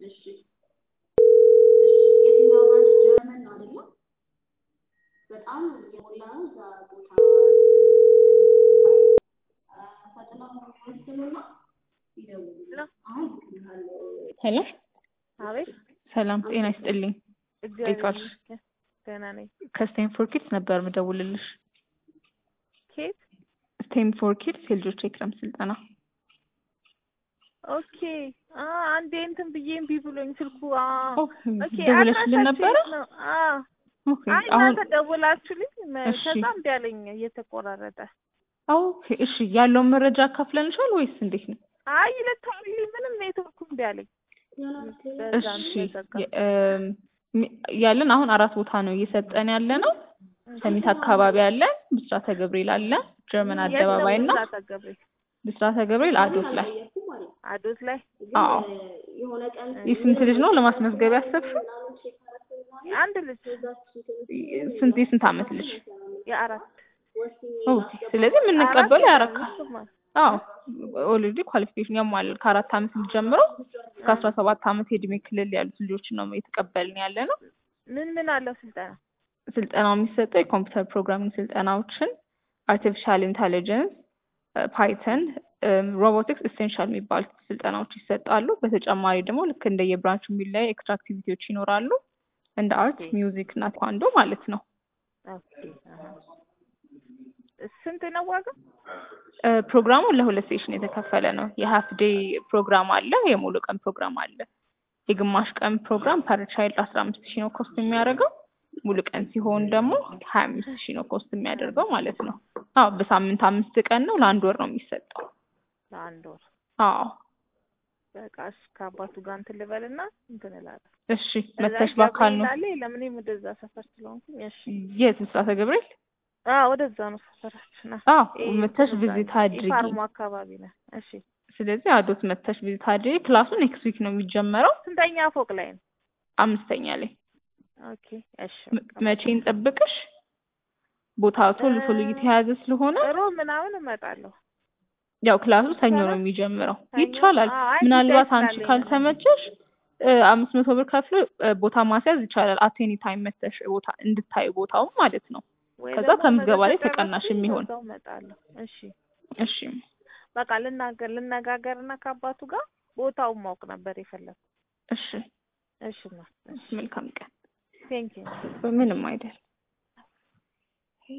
እሺ የትኛው ብራንች ጀርመን ነው አይደለ? በጣም የሞላ ነው እዛ ቦታ ፈጥነው ወስኑና ይደውሉ። አሁን ሄሎ አቤት ሰላም ጤና ይስጥልኝ። እግዚአብሔር ደህና ነኝ። ከስቴንፎርድ ኪድስ ነበር የምደውልልሽ። ኬት ስቴንፎርድ ኪድስ የልጆች የክረምት ስልጠና። ኦኬ አንዴ እንትን ብዬ እምቢ ብሎኝ ስልኩ ኦኬ ደውለሽልን ነበረ? ኦኬ አሁን ተደውላችሁልኝ ከዛ እምቢ አለኝ እየተቆራረጠ። ኦኬ እሺ ያለውን መረጃ አካፍለንሻል ወይስ እንዴት ነው? አይ ለታውልኝ ምንም ኔትወርኩ እምቢ አለኝ። እሺ ያለን አሁን 4 ቦታ ነው እየሰጠን ያለ ነው። ሰሚት አካባቢ አለ፣ ብስራተ ገብርኤል አለ፣ ጀርመን አደባባይ እና ብስራተ ገብርኤል አዶት ላይ አዎ። የስንት ልጅ ነው ለማስመዝገብ ያሰብሽው? አንድ ልጅ። የስንት ዓመት ልጅ? የአራት። ኦኬ ስለዚህ የምንቀበለው ያረካ አዎ ኦልሬዲ ኳሊፊኬሽን ያሟል። ከ4 ዓመት ጀምሮ እስከ 17 ዓመት የእድሜ ክልል ያሉት ልጆች ነው እየተቀበልን ያለ ነው። ምን አለው ስልጠናው የሚሰጠው የኮምፒውተር ፕሮግራሚንግ ስልጠናዎችን፣ አርቲፊሻል ኢንተለጀንስ፣ ፓይተን፣ ሮቦቲክስ ኤሴንሻል የሚባሉ ስልጠናዎች ይሰጣሉ። በተጨማሪ ደግሞ ልክ እንደ የብራንቹ የሚለያዩ ኤክስትራ አክቲቪቲዎች ይኖራሉ እንደ አርት፣ ሚውዚክ እና ኳንዶ ማለት ነው። ስንት ነው ዋጋ? ፕሮግራሙ ለሁለት ሴሽን የተከፈለ ነው። የሃፍ ዴይ ፕሮግራም አለ፣ የሙሉ ቀን ፕሮግራም አለ። የግማሽ ቀን ፕሮግራም ፐር ቻይልድ 15000 ነው ኮስት የሚያደርገው። ሙሉ ቀን ሲሆን ደግሞ 25000 ነው ኮስት የሚያደርገው ማለት ነው። አዎ በሳምንት 5 ቀን ነው፣ ለአንድ ወር ነው የሚሰጠው። ለአንድ ወር? አዎ በቃ ከአባቱ ጋር እንትን ልበልና እንትን እላለሁ። እሺ መተሽ ባካል ነው ለምን ወደዛ ሰፈር ስለሆንኩኝ። እሺ የት ብስራተ ገብርኤል? ወደዛ ነው ሰፈራችን። መተሽ ቪዚት አድርጊ። ፋርሙ አካባቢ ነው። እሺ ስለዚህ አዶት መተሽ ቪዚት አድርጊ። ክላሱ ኔክስት ዊክ ነው የሚጀመረው። ስንተኛ ፎቅ ላይ ነው? 5ኛ ላይ። ኦኬ እሺ መቼ እንጠብቅሽ? ቦታው ቶሎ እየተያዘ ስለሆነ ሮብ ምናምን እመጣለሁ። ያው ክላሱ ሰኞ ነው የሚጀምረው። ይቻላል። ምናልባት አንቺ ካልተመቸሽ 500 ብር ከፍሎ ቦታ ማስያዝ ይቻላል። አቴኒ ታይም መተሽ ቦታ እንድታይ ቦታው ማለት ነው። ከዛ ከምዝገባ ላይ ተቀናሽ የሚሆን። እሺ እሺ በቃ ልነጋገርና ከአባቱ ጋር ቦታውን ማወቅ ነበር የፈለኩት። እሺ እሺ መልካም ቀን። ቴንክ ዩ። ምንም አይደል።